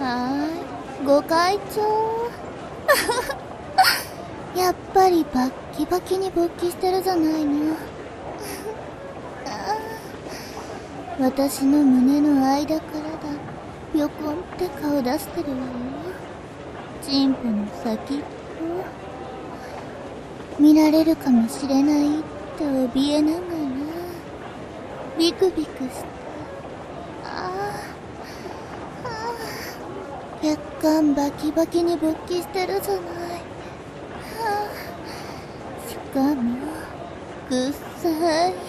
はーい、ご会長。やっぱりバッキバキに勃起してるじゃないの。私の胸の間からだ。ぴょこんって顔出してるわよ。チンポの先っぽ。見られるかもしれないって怯えながらビクビクして。血管バキバキに勃起してるじゃない。しかもくっさい。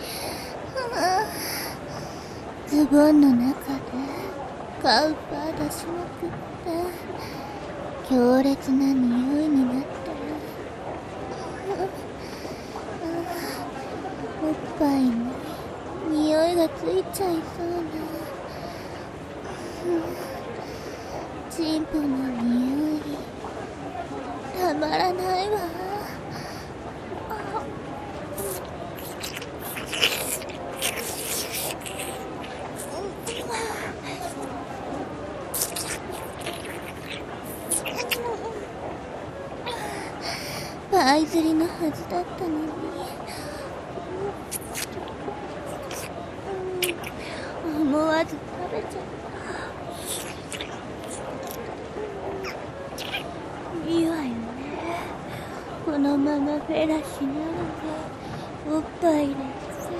ズボンの中でカウパー出しまくって強烈な匂いになってる。おっぱいに匂いがついちゃいそうな。チンポの匂いたまらないわ。パイ釣りのはずだったのに。思わず食べちゃった。いいわよね。このままフェラしながらおっぱい入れて。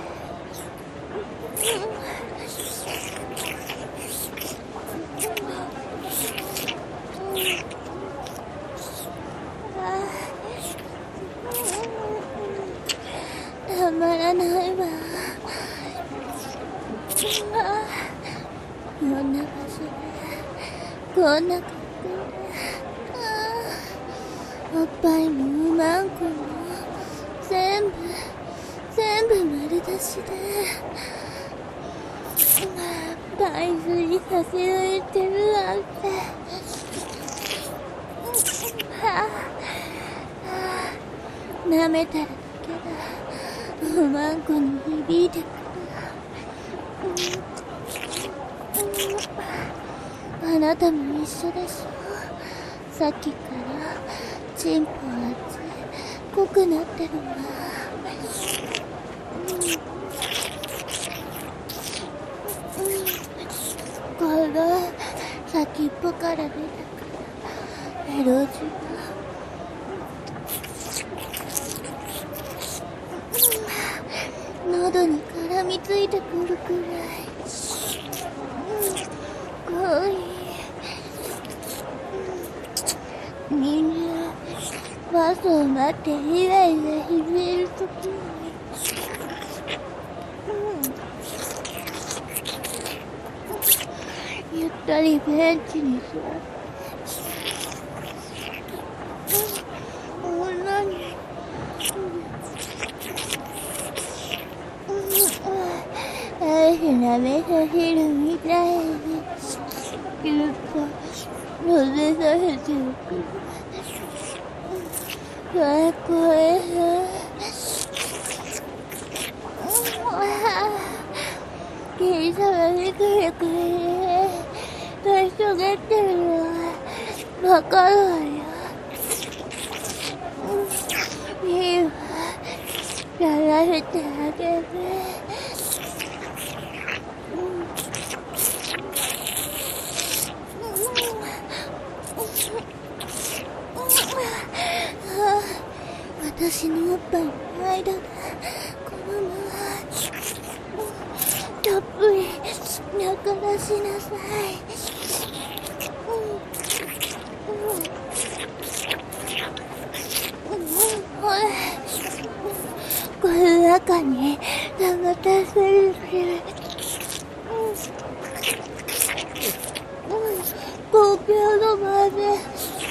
たまらないわ。こんな場所でこんな格好でおっぱいもマンコも全部丸出しでパイ釣りさせられてるなんて。舐めたらだけだ。おまんこに響いてくる。あなたも一緒でしょ。さっきからチンポ熱い濃くなってるわ。この先っぽから出たからエロジが喉に絡みついてくるくらい。濃い。みんなバスを待ってイライラしてるときにゆったりベンチに座ってなめさせるみたいにゆっと乗せさせておく。これ警察が来るくらい人がってるのはわかるわよ。いいわ、やらせてあげる。私のおっぱいの間でこのままたっぷり中出しなさい。この中に流たせる公共の場で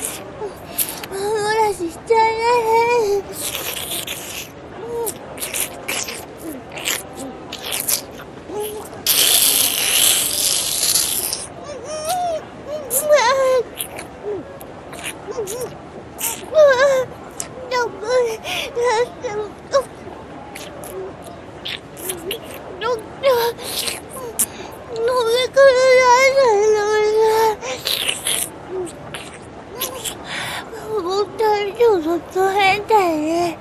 漏らししちゃいない。の上から出したのがちょっと変態ね。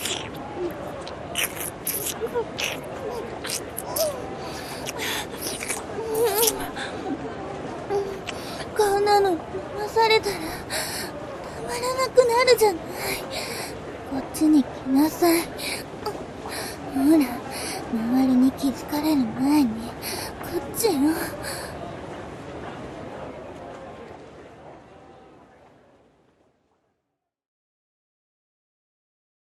こんなの飲まされたらたまらなくなるじゃない。こっちに来なさい。ほら、周りに気づかれる前にこっちよ。